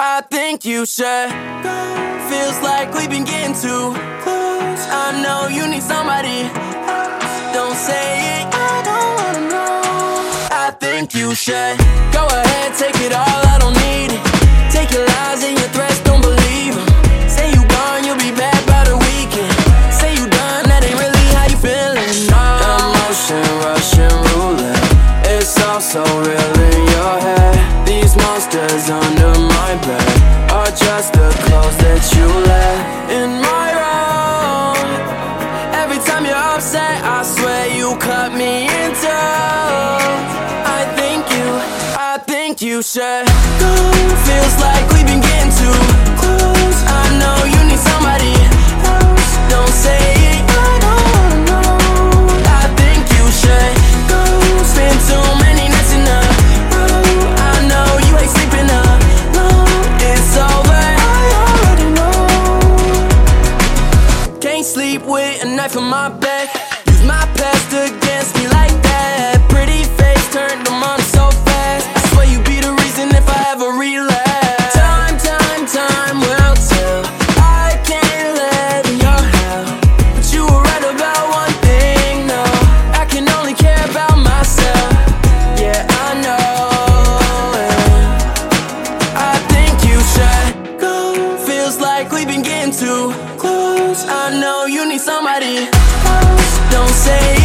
I think you should. Feels like we've been getting too close. I know you need somebody. Don't say it, I don't wanna know. I think you should. Go ahead, take it all, I don't need it. Take your lies and your threats, don't believe them. Say you gone, you'll be back by the weekend. Say you done, that ain't really how you feeling. No. Emotion, Russian roulette. It's all so real in your head. These monsters under my bed are just the clothes that you let in my room. Every time you're upset, I swear you cut me in two. I think you should go. Feels like we've been getting too close. I know you need somebody else. Don't say it, I don't wanna know. I think you should go. Spend too many nights in a row. I know you hate sleeping alone. It's over, I already know. Can't sleep with a knife in my back. Use my past against me like that. Pretty face turned them on so fast. I swear you be the reason if I ever relapse. Time will tell. I can't live in your hell. But you were right about one thing, no. I can only care about myself. Yeah, I know it. I think you should go. Feels like we've been getting too close. I know you need somebody else. Don't say